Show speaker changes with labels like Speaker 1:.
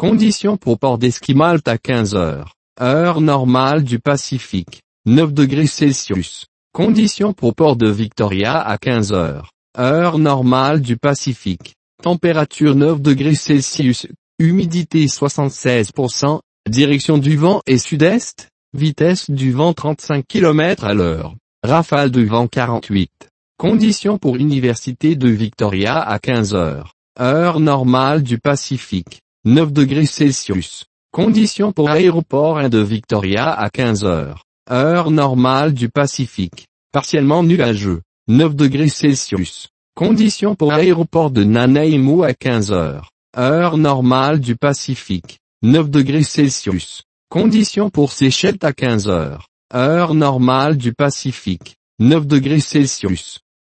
Speaker 1: Conditions pour port d'Esquimalt à 15 heures. Heure normale du Pacifique. 9 degrés Celsius. Conditions pour port de Victoria à 15 heures. Heure normale du Pacifique. Température 9 degrés Celsius. Humidité 76%. Direction du vent est sud-est. Vitesse du vent 35 km à l'heure. Rafale de vent 48. Conditions pour Université de Victoria à 15 heures. Heure normale du Pacifique. 9 degrés Celsius. Conditions pour Aéroport 1 de Victoria à 15 heures. Heure normale du Pacifique. Partiellement nuageux. 9 degrés Celsius. Conditions pour Aéroport de Nanaimo à 15 heures. Heure normale du Pacifique. 9 degrés Celsius. Conditions pour Seychelles à 15 heures. Heure normale du Pacifique. 9 degrés Celsius.